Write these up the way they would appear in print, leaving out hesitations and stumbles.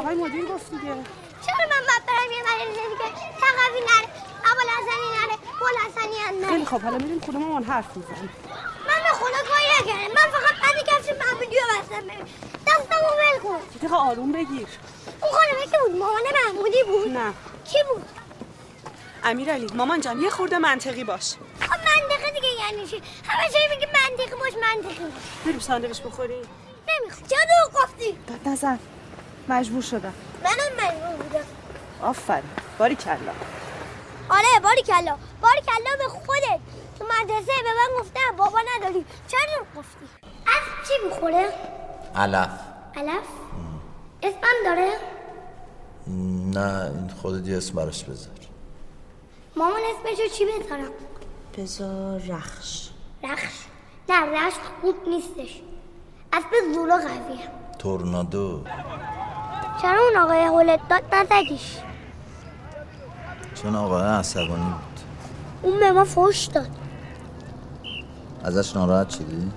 آقای مدیر گفت دیگه. چرا من باید برم یه مدرسه دیگه تقوی نره ابوالحسنی نره بوالحسنی هم نره؟ خیلی خب حالا میریم خونه مامان حرف میزنیم. من به خدا کاری نکردم، من فقط بعد کفش محمودی رو بستم. ببین دستمو ول کن. یه دقیقه آروم بگیر. اون خانمه که بود مامان محمودی بود؟ نه. کی بود؟ امیرعلی مامان جان یه خورده منطقی باش. خب منطقه دیگه یعنی چی؟ همه چی میگه منطقی باش منطقی باش. بریم ساندویچ بخوریم. نمیخوام. چرا دروغ گفتی؟ داد نزن. مجبور شدم. منم مجبور بودم. آفرین. باریکلا. آره باریکلا. باریکلا به خودت. تو مدرسه به من گفتن بابا نداری. چرا دروغ گفتی؟ از چی میخوره؟ علف. علف؟ اسمم داره؟ نه این خودت یه اسم براش بذار. مامان اسمشو چی بذارم؟ بذار رخش. رخش؟ نه رخش خوب نیستش. اسم زورا قویه. تورنادو. چرا اون آقای هولت داد نزدیش؟ چون آقای عصبانی بود. اون به ما فحش داد. ازش ناراحت شدی؟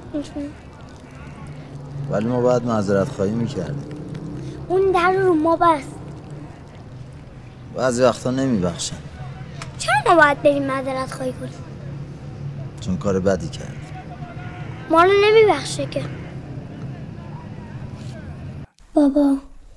ولی ما باید معذرت خواهی میکردیم. اون در رو ما بست. بعضی وقتا نمیبخشن. چرا ما باید بریم معذرت خواهی کنیم؟ چون کار بدی کرد. ما رو نمیبخشه که. بابا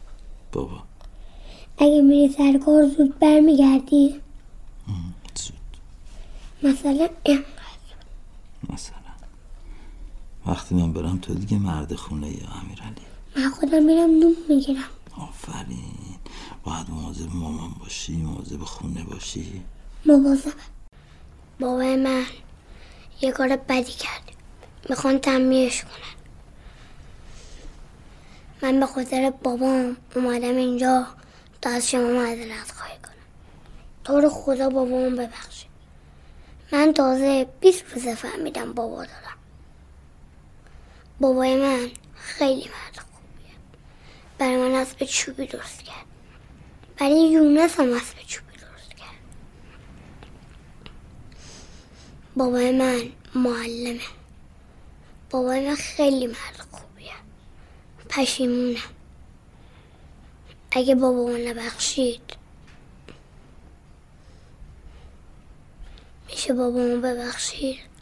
اگه میری سر کار زود برمیگردی؟ زود. مثلا اینقدر. مثلا وقتی من برم تو دیگه مرد خونه یا امیرعلی؟ من خودم میرم نون میگیرم. آفرین. باید مواظب مامان باشی، مواظب خونه باشی. مواظب. بابای من یه کار بدی کرد، میخوان تنبیهش کنن. من به خاطر بابام اومدم اینجا تا از شما معذرت خواهی کنم. تو رو خدا بابام ببخشید. من تازه 20 روزه فهمیدم بابا دارم. بابای من خیلی مرد خوبیه. برای من اسب چوبی درست کرد. برای یونس هم اسب چوبی درست کرد. بابای من معلمه. بابای من خیلی مرد خوبیه. پشیمونم. اگه بابامو نبخشید میشه بابامو ببخشید؟